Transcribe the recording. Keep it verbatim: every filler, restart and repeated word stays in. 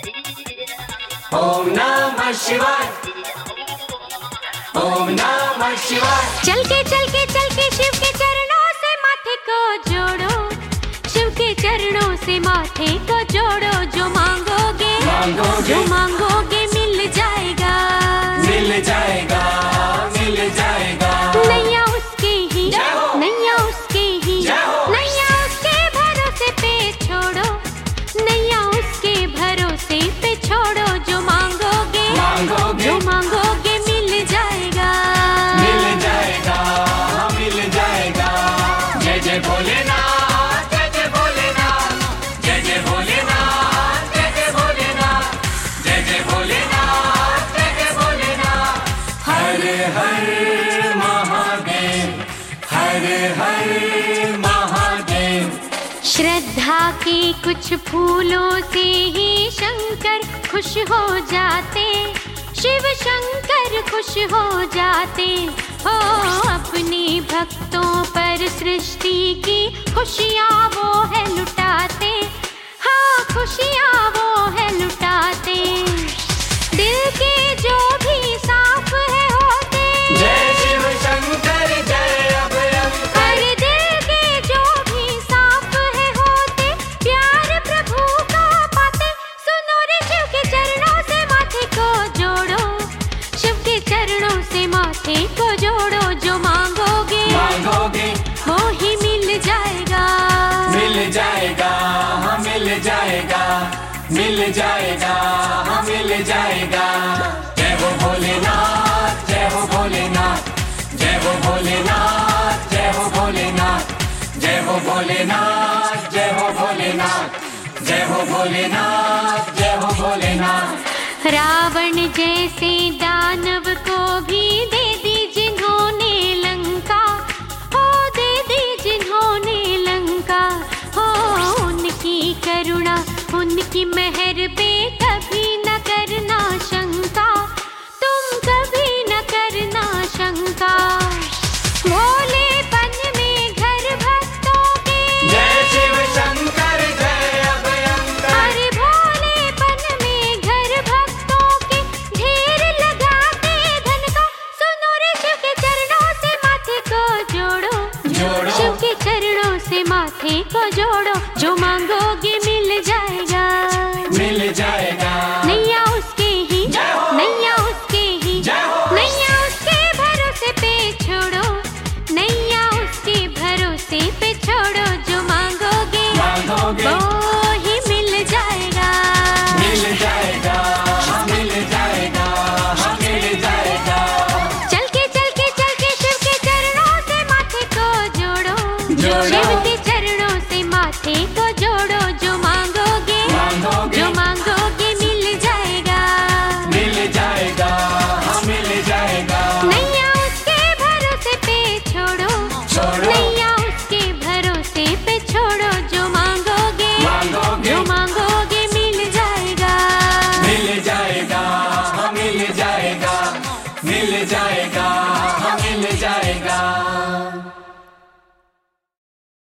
ओम नमः शिवाय, ओम नमः शिवाय। चल के चल के चल के शिव के चरणों से माथे को जोड़ो, शिव के चरणों से माथे को जोड़ो। जो मांगोगे मांगोगे जो मांगोगे मिल जाएगा, मिल जाएगा, मिल जाएगा। नैया उसके ही, नैया उसके ही, नैया उसके भरोसे पे छोड़ो, नैया उसके भरोसे पे छोड़ो। जो मांगोगे मांगोगे जो मांगोगे मिल जाएगा, मिल जाएगा, मिल जाएगा। जय जय भोलेनाथ, जय जय भोलेनाथ, जय जय भोलेनाथ, जय जय भोलेनाथ, जय जय भोलेनाथ, जय जय भोलेनाथ। हर हर महादेव, हर हर महादेव। श्रद्धा के कुछ फूलों से ही शंकर खुश हो जाते, शिव शंकर खुश हो जाते हो। अपने भक्तों पर सृष्टि की खुशियाँ वो है लुटाते, हाँ खुशियाँ वो है लुटाते। दिल के जो भी साफ है होते, जय शिव शंकर जय अभयंकर। हर दिल के जो भी साफ है होते, प्यार प्रभु का पाते। सुनो रे शिव के चरणों से माथे को जोड़ो, शिव के चरणों से माथे को जोड़ो। जो मांगोगे मांगोगे वो ही मिल जाएगा, मिल जाएगा, हाँ मिल जाएगा, मिल जाएगा, हाँ मिल जाएगा। जय हो भोलेनाथ, जय हो भोलेनाथ, जय हो भोलेनाथ, जय हो भोलेनाथ, जय हो भोलेनाथ, जय हो भोलेनाथ, जय हो भोलेनाथ, जय हो भोलेनाथ। रावण जैसे दानव को भी दे दी जिन्होंने लंका, हो दे दी जिन्होंने लंका। हो उनकी करुणा उनकी मेहर पे कभी न करना शंका, तुम कभी न करना शंका। भोलेपन में घर भक्तों के, जय शिव शंकर जय अभयंकर। अरे भोलेपन में घर भक्तों के ढेर लगाते धन का। सुनो रे शिव के चरणों से माथे को जोड़ो, जोड़ो। शिव के चरणों से माथे को जोड़ो। जो मांगोगे मिल जाएगा, मिल जाएगा। नैया उसके ही, जय हो। नैया उसके ही, जय हो। नैया उसके भरोसे पे छोड़ो, नैया उसके भरोसे पे छोड़ो। जो मांगोगे मांगोगे वो ही मिल जाएगा, मिल जाएगा, हाँ मिल जाएगा, हाँ मिल जाएगा। चल के चल के चल के शिव के चरणों से माथे को जोड़ो, जोड़ो। शिव के चरणों से माथे को